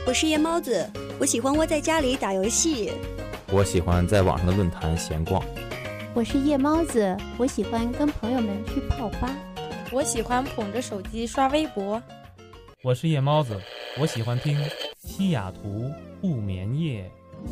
我是夜猫子，我喜欢窝在家里打游戏。 我喜欢在网上的论坛闲逛。 我是夜猫子，我喜欢跟朋友们去泡吧。 我喜欢捧着手机刷微博。 我是夜猫子，我喜欢听西雅图不眠夜。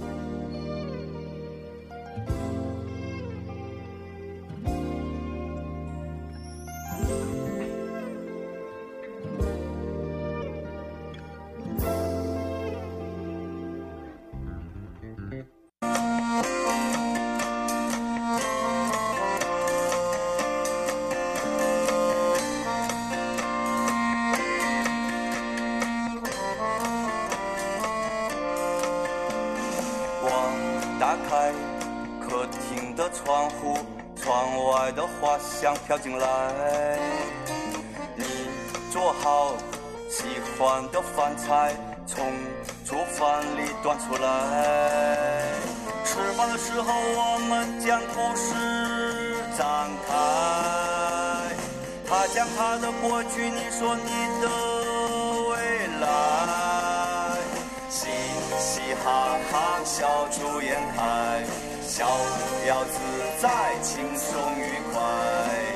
打开客厅的窗户，窗外的花香飘进来。你做好喜欢的饭菜，从厨房里端出来。吃饭的时候，我们将故事展开。他讲他的过去，你说你的未来。嘻嘻哈哈，笑逐颜开，逍遥自在，轻松愉快。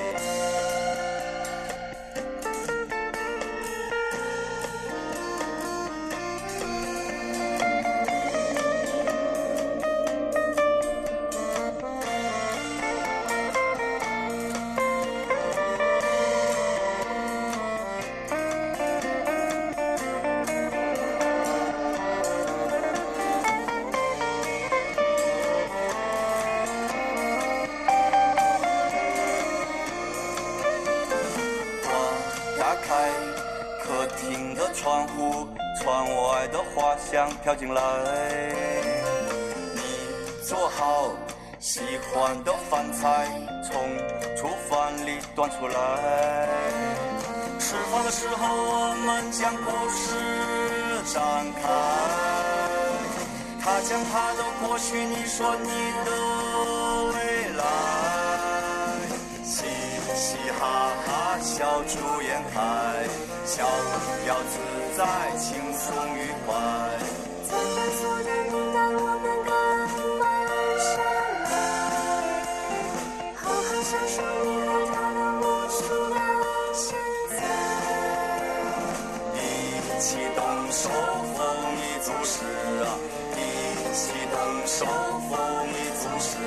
窗户，窗外的花香飘进来。你做好喜欢的饭菜，从厨房里端出来。吃饭的时候，我们将故事展开。他讲他的过去，你说你的未来。嘻嘻哈哈，笑逐颜开，逍遥自在，轻松愉快。 在繁琐的年代，我们更慢下来，好好享受你和他的无数的现在。 一起动手，丰衣足食啊！一起动手，丰衣足食。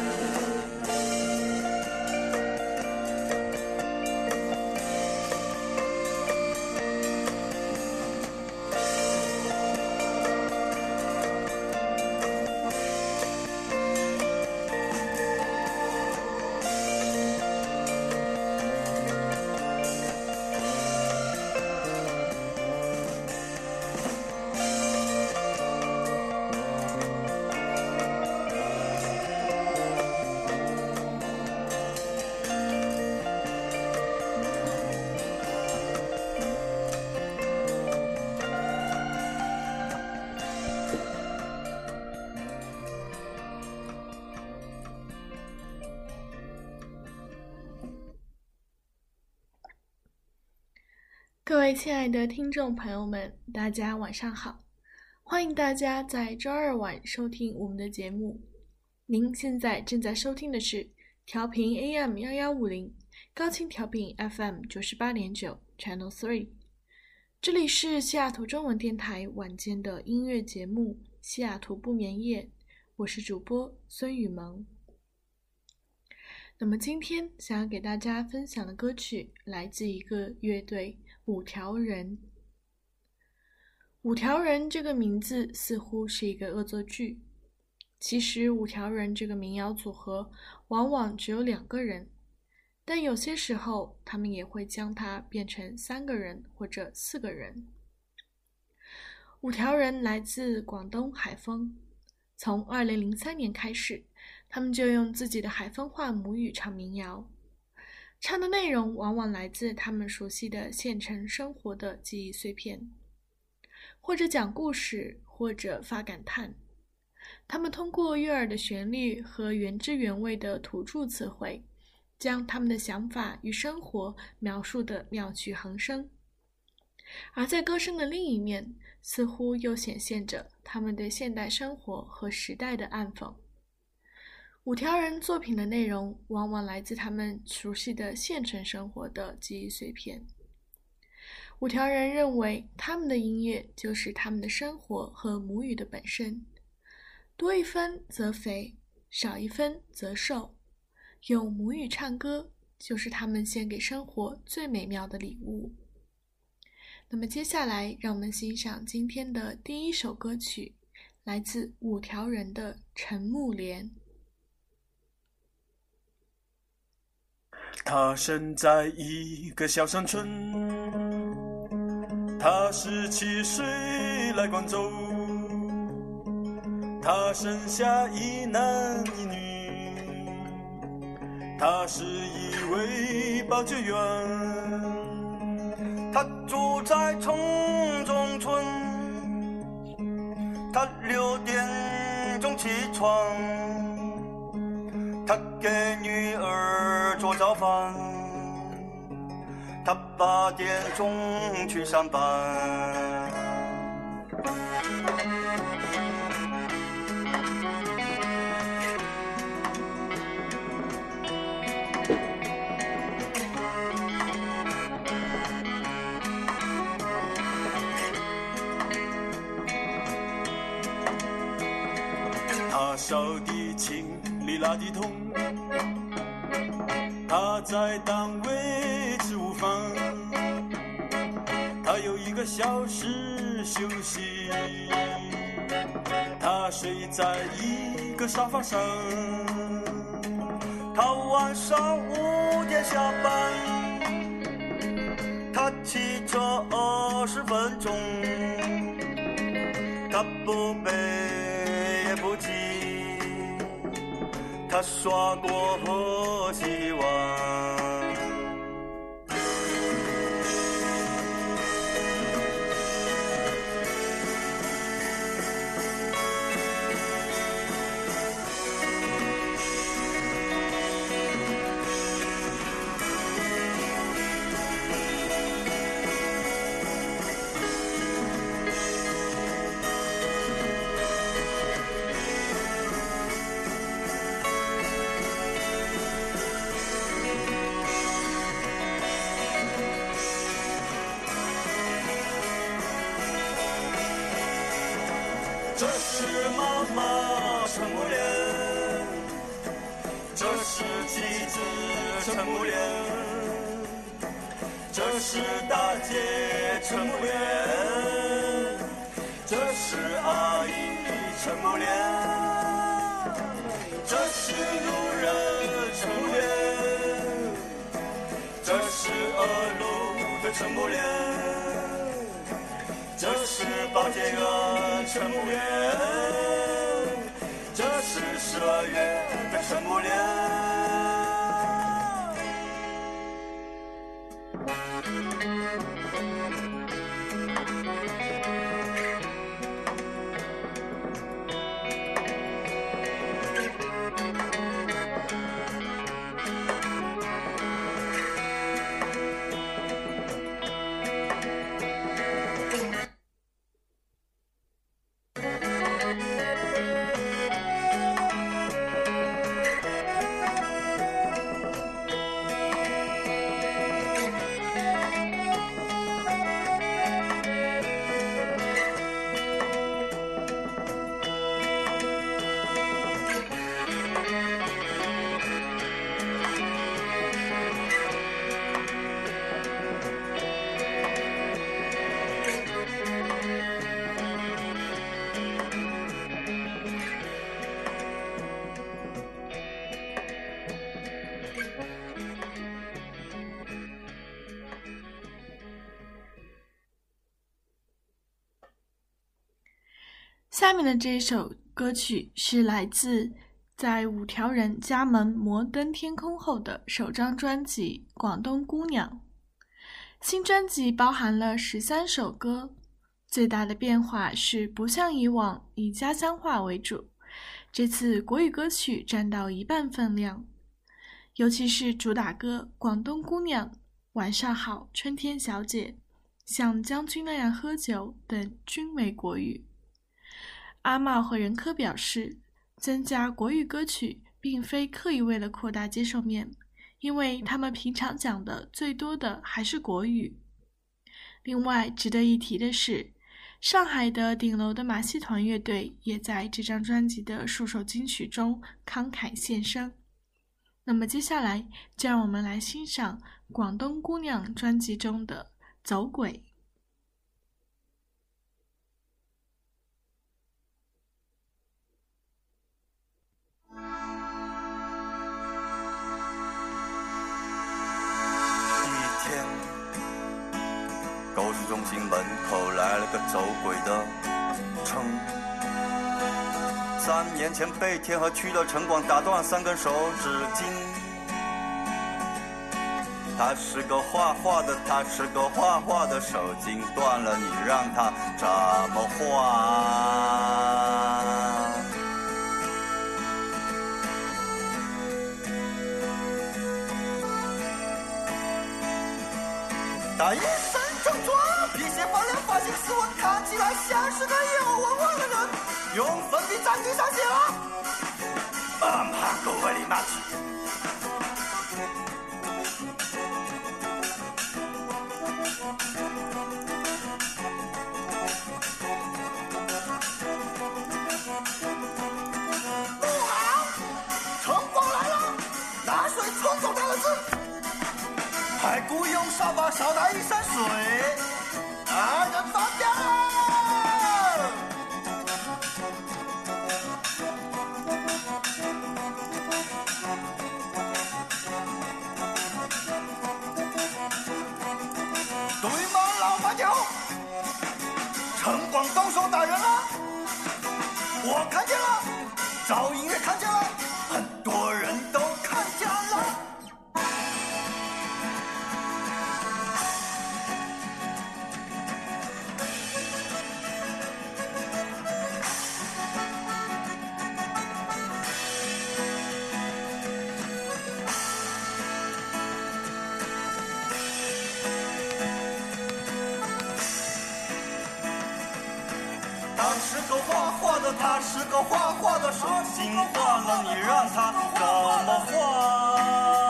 各位亲爱的听众朋友们，大家晚上好，欢迎大家在周二晚收听我们的节目。您现在正在收听的是调频 AM1150 高清调频 FM 98.9 Channel 3， 这里是西雅图中文电台晚间的音乐节目西雅图不眠夜，我是主播孙雨萌。那么今天想要给大家分享的歌曲来自一个乐队五条人。五条人这个名字似乎是一个恶作剧，其实五条人这个民谣组合往往只有2个人，但有些时候他们也会将它变成3个人或者4个人。五条人来自广东海丰，从2003年开始，他们就用自己的海丰话母语唱民谣，唱的内容往往来自他们熟悉的县城生活的记忆碎片，或者讲故事，或者发感叹。他们通过悦耳的旋律和原汁原味的土著词汇，将他们的想法与生活描述得妙趣横生。 而在歌声的另一面，似乎又显现着他们对现代生活和时代的暗讽。五条人作品的内容往往来自他们熟悉的县城生活的记忆碎片。五条人认为他们的音乐就是他们的生活和母语的本身，多一分则肥，少一分则瘦，用母语唱歌就是他们献给生活最美妙的礼物。那么接下来让我们欣赏今天的第一首歌曲，来自五条人的《陈木莲》。 他生在一个小山村，他17岁来广州，他生下一男一女，他是一位保洁员，他住在城中村，他6点钟起床，他给女儿做早饭，他8点钟去上班。他扫地清理垃圾桶，他在单位吃午饭，他有1个小时休息，他睡在一个沙发上，他晚上5点下班，他骑车20分钟，他不背也不急，他刷锅和洗碗。这是妈妈陈木莲，这是妻子陈木莲，这是大姐陈木莲，这是阿姨陈木莲，这是路人陈木莲，这是2楼的陈木莲，这是保洁员陈木莲，这是12月的陈木莲。 下面的这一首歌曲是来自在五条人加盟摩登天空后的首张专辑《广东姑娘》。新专辑包含了13首歌，最大的变化是不像以往以家乡话为主，这次国语歌曲占到1半分量，尤其是主打歌《广东姑娘》、晚上好、春天小姐、 像将军那样喝酒等均为国语。阿茂和任科表示，增加国语歌曲并非刻意为了扩大接受面，因为他们平常讲的最多的还是国语。另外值得一提的是，上海的顶楼的马戏团乐队也在这张专辑的数首金曲中慷慨献声。那么接下来就让我们来欣赏广东姑娘专辑中的走鬼。 购市中心门口来了个走鬼的称，3年前被天河区的城管打断3根手指筋。他是个画画的，他是个画画的，手筋断了，你让他怎么画？他一身正装，皮鞋发亮，发型斯文，看起来像是个有文化的人，用粉笔在地上写了马狗为你骂去。不好，城管来了，拿水冲走2个字，还雇佣扫把扫他一身水，2人发飙了。对吗，老板娘？城管动手打人了，我看见了，赵英也看见了，很多人都看见了。他是个画画的，他是个画画的，手心断了，你让他怎么画？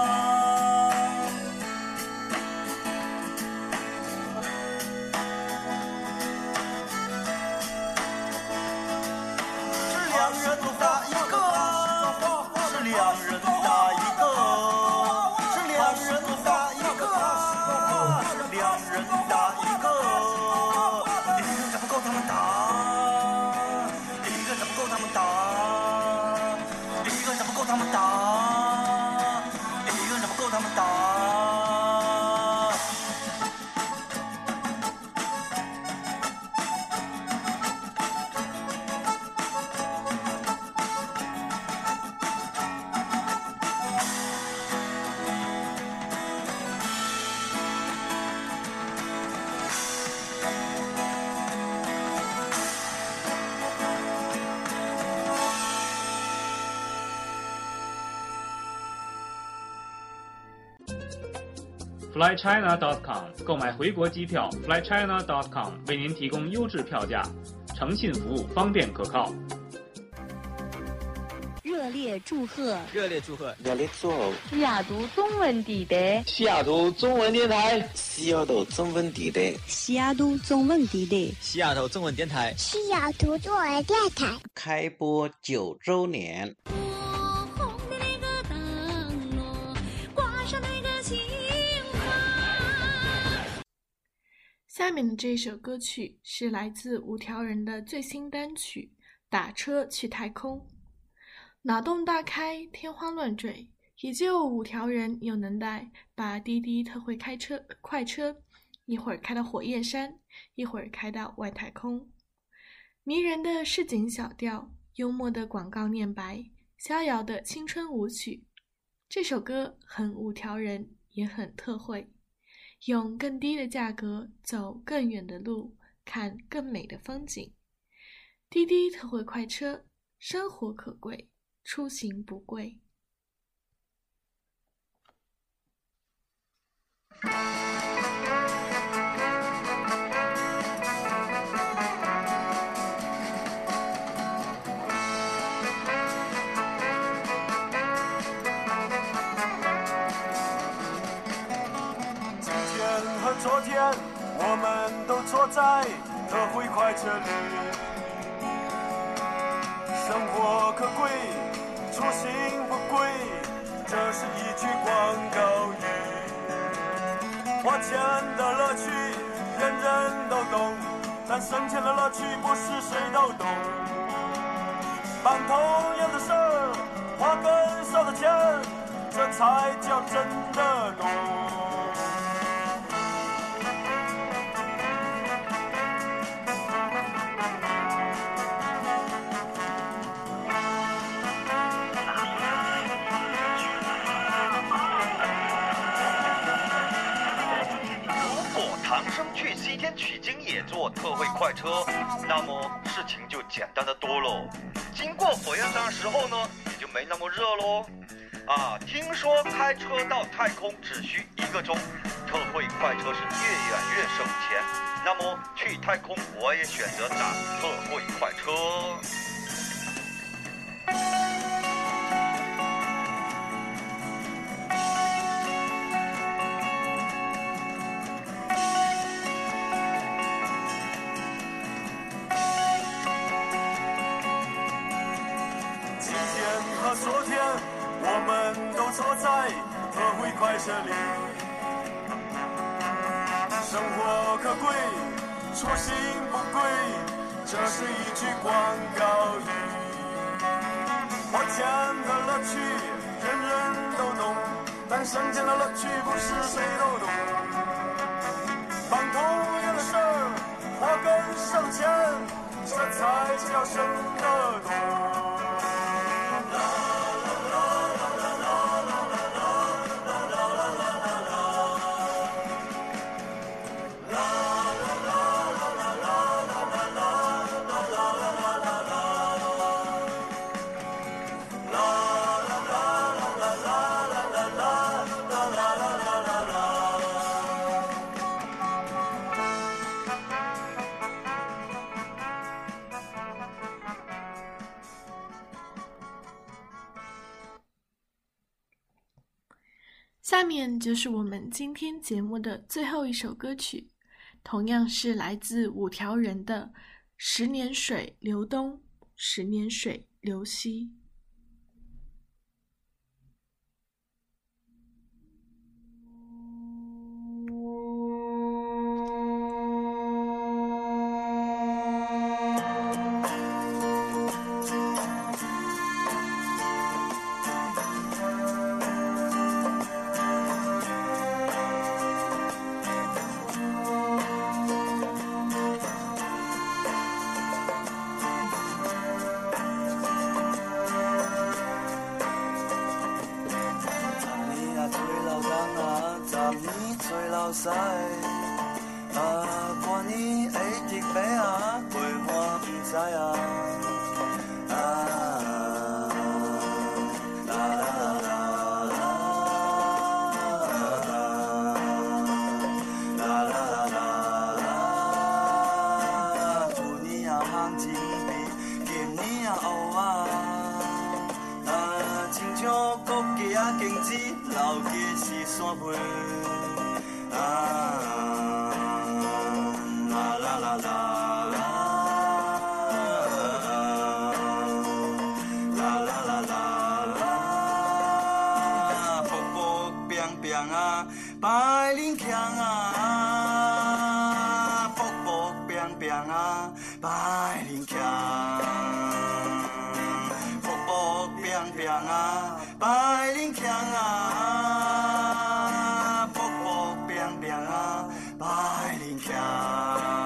是2人打一个，是2人打一个，是2人打一个，是2人打一个，一个怎么够他们打？他们打，一个怎么够他们打？一个怎么够他们打？ flychina.com 购买回国机票 flychina.com 为您提供优质票价，诚信服务，方便可靠。 热烈祝贺！ 热烈祝贺！ 热烈祝贺！ 西雅图中文地带， 西雅图中文电台， 西雅图中文地带， 西雅图中文地带， 西雅图中文电台， 西雅图中文电台开播9周年。 下面的这首歌曲是来自五条人的最新单曲《打车去太空》。脑洞大开，天花乱坠，也就五条人有能耐把滴滴特惠快车一会儿开到火焰山，一会儿开到外太空。迷人的市井小调，幽默的广告念白，逍遥的青春舞曲。这首歌很五条人，也很特惠，用更低的价格走更远的路，看更美的风景。滴滴特惠快车，生活可贵，出行不贵。 昨天，我们都坐在特惠快车里。生活可贵，出行不贵，这是一句广告语。花钱的乐趣人人都懂，但省钱的乐趣不是谁都懂。办同样的事儿，花更少的钱，这才叫真的懂。 去西天取经也坐特惠快车，那么事情就简单的多喽。经过火焰山的时候呢，也就没那么热喽。听说开车到太空只需1个钟，特惠快车是越远越省钱。那么去太空，我也选择打特惠快车。 昨天，我们都坐在特惠快车里。生活可贵，出行不贵，这是一句广告语。花钱的乐趣人人都懂，但省钱的乐趣不是谁都懂。办同样的事儿，花更少的钱，这才叫真的懂。 下面就是我们今天节目的最后一首歌曲，同样是来自五条人的《十年水流东，十年水流西》。 使半年会得买陪我不知去年行情比今年黑亲像国家经济老家是山背。白领强卜卜平平白领强，卜卜平平白领强卜卜平平白领强。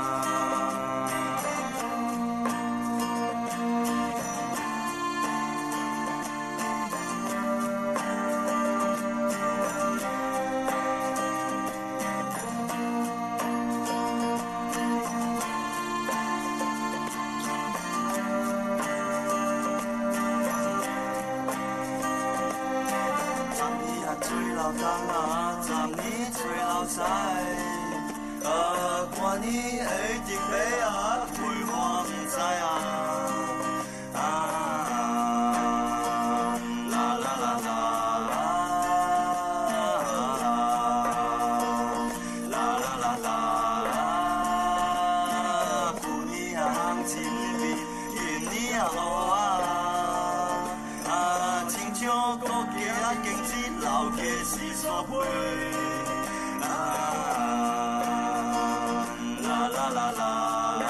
昨年做老师，半年会得买陪我不知啦啦啦啦啦啦啦啦。 真美，因你啊路啊，亲像古街啊，经济老客是所配啦啦啦啦。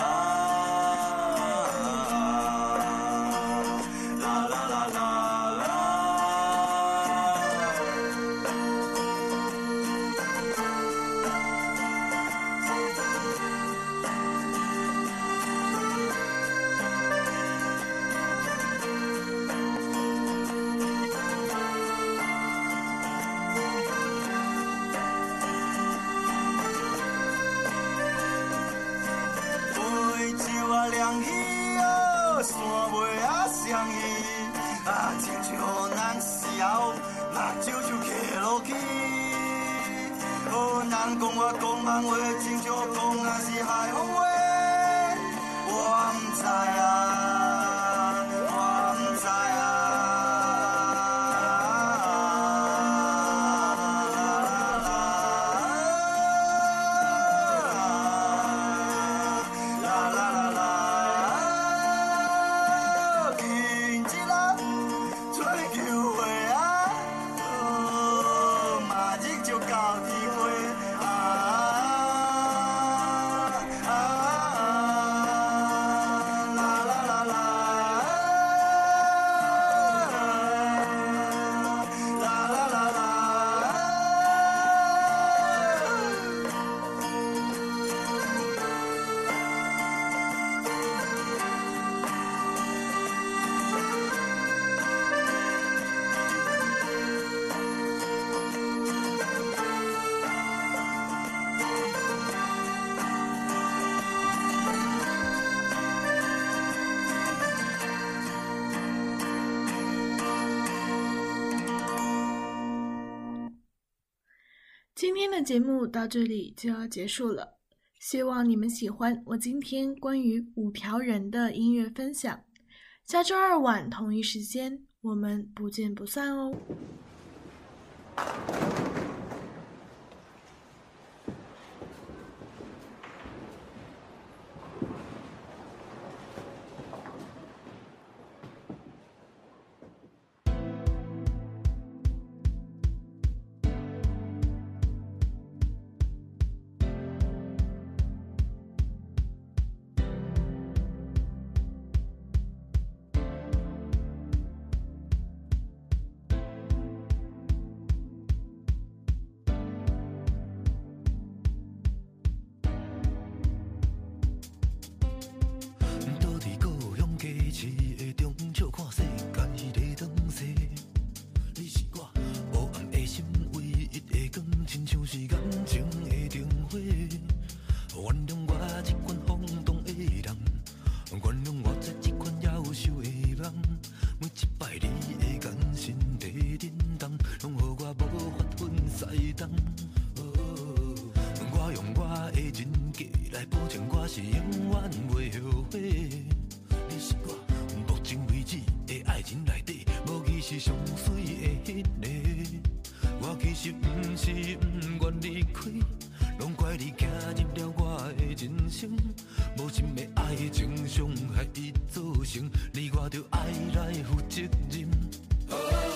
山尾啊相依，亲像咱笑，目睭就起落去。人讲我讲梦话，亲像讲啊是海风话，我唔知啊，我唔知啊。 今天的节目到这里就要结束了，希望你们喜欢我今天关于5条人的音乐分享。下周2晚同一时间，我们不见不散哦。 无心的爱情伤害已造成，你我着爱来负责任。